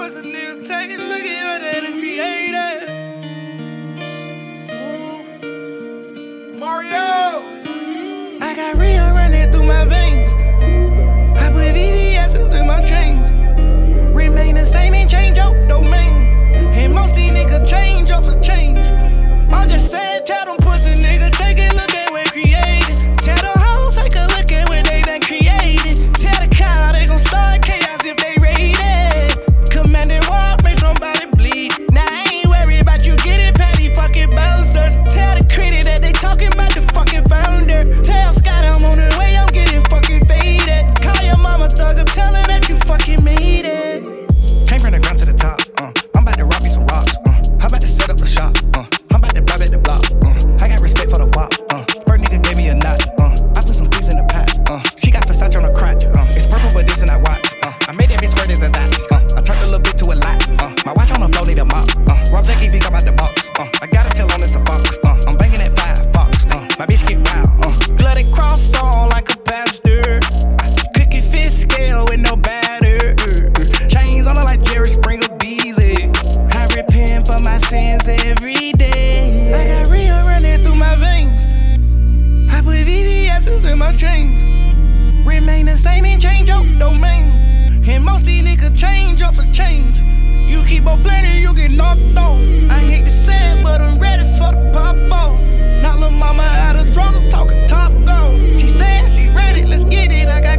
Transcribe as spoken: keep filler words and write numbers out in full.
pussy nigga, take it, look at what they done created. Ooh. Mario! I got Rio running through my veins. I put V V S's in my chains. Remain the same and change your domain. And most these niggas change off a change. I'm just saying, tell them pussy nigga, take a look at what created. Tell the hoes, take a look at what they done created. Tell the cow they gon' start chaos if they raid it. Commanding war, make somebody bleed. Now I ain't worried about you getting patty fucking bouncers. Tell the critic that they talking about the fucking founder. Tell Scott I'm on the way, I'm getting fucking faded. Call your mama thugger, tell her that you fucking made it. Came from the ground to the top, uh. I'm about to rob me some rocks, uh. I'm about to set up a shop, uh. I'm about to bribe at the block, uh. I got respect for the wop, uh. Bird nigga gave me a knot, uh. I put some peas in the pot, uh. She got Versace on her crotch, uh. It's purple but this and I watch, uh. I made that bitch squirt as a dot, uh. I turned a little bit to a lot, uh. My watch on the floor need a mop, uh. Rob Jackie V come out the box, uh. I gotta tell on it's a fox, uh. I'm banging at five, fox, uh. My bitch get wild, uh. Bloody cross on like a pastor. Cookie fish scale with no batter. Chains on her like Jerry Springer Beasley. I repent for my sins every day. I got Rio running through my veins. I put V V S's in my chains. Remain the same and change your domain. And most these niggas change off a change. You keep on playing, you get knocked off. I hate to say it, but I'm ready for the pop off. Not lil' mama out of drunk, I'm talking top golf. She said she ready, let's get it. I got